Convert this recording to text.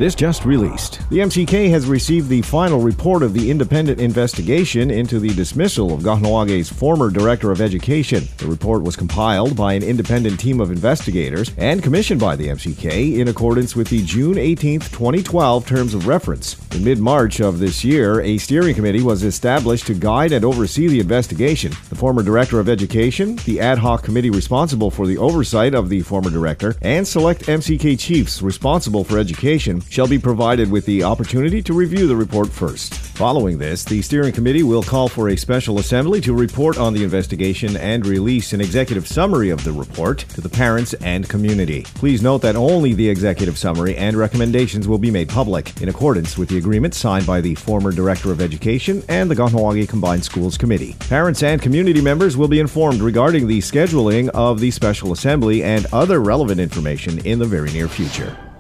This just released. The MCK has received the final report of the independent investigation into the dismissal of Kahnawake former Director of Education. The report was compiled by an independent team of investigators and commissioned by the MCK in accordance with the June 18, 2012 Terms of Reference. In mid-March of this year, a steering committee was established to guide and oversee the investigation. The former Director of Education, the ad hoc committee responsible for the oversight of the former director, and select MCK chiefs responsible for education shall be provided with the opportunity to review the report first. Following this, the steering committee will call for a special assembly to report on the investigation and release an executive summary of the report to the parents and community. Please note that only the executive summary and recommendations will be made public in accordance with the agreement signed by the former Director of Education and the Kahnawake Combined Schools Committee. Parents and community members will be informed regarding the scheduling of the special assembly and other relevant information in the very near future.